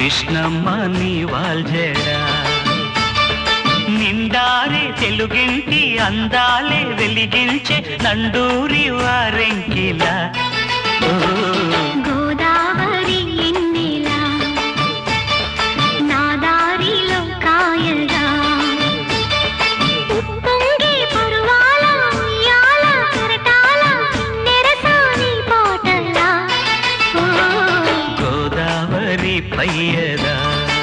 కృష్ణమ్మ నీ వాల్జడా నిండారే తెలుగింటి అందాలే వెలిగించే నండూరి వారెంకిలా గోదావరి ఎన్నెలా నా దారిలో కాయగా ఉప్పొంగే పరువాల ఉయ్యాల కరటాల నెరసాని పాటలా గోదావరి పయ్యదా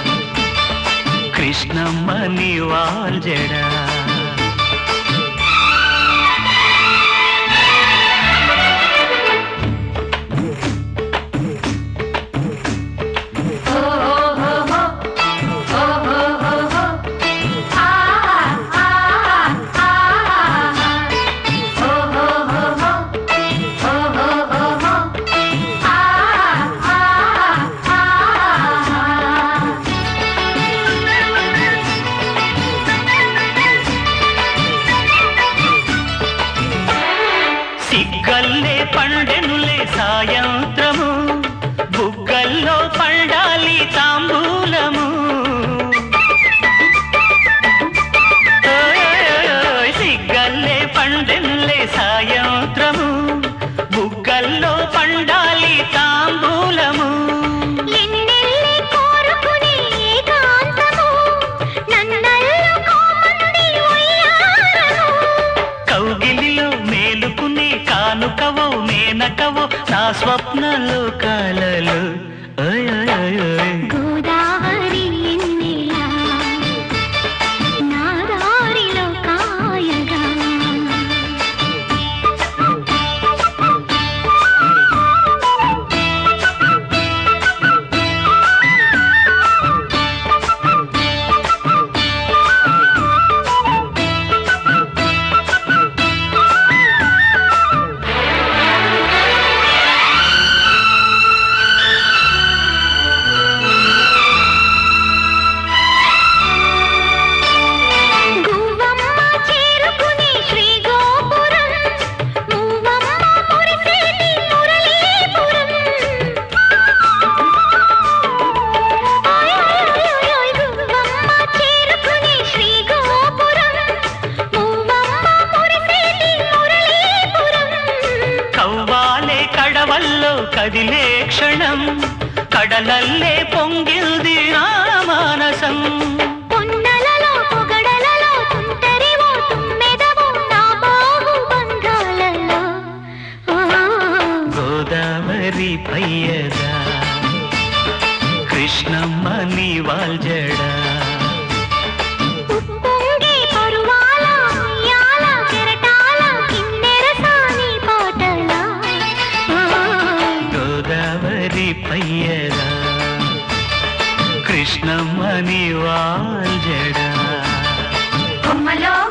కృష్ణమ్మ నీ వాల్జడా సిగ్గల్లే పండెనులే సాయంత్రము బుగ్గల్లో పండాలి తాంబూలము సిగ్గల్లే పండెనులే సాయంత్రము బుగ్గల్లో పండాలి తాంబూలము ఎన్నెల్లి కోరుకునే ఏకాంతము నన్నల్లు కోమంది ఉయ్యాలము కౌగిలిలో మేలుకునే కానుకవో మేనకవో నా స్వప్నలో కాలలో గోదావరి ఎన్నెలా నా దారిలో కాయగా కడవల్లో కదిలే క్షణం కడలల్లే పొంగిల్ది నా మానసం పొన్నలలో పొగడలలో తుంటరివో తుమ్మెదవో నా బాహు బంధాలలో గోదావరి పయ్యదా కృష్ణమ్మ నీ వాల్జడా ఉప్పొంగే పరువాల ఉయ్యాల కెరటాల కిన్నెరసాని పాటలా గోదావరి పయ్యదా కృష్ణమ్మ నీ వాల్జడా కొమ్మలో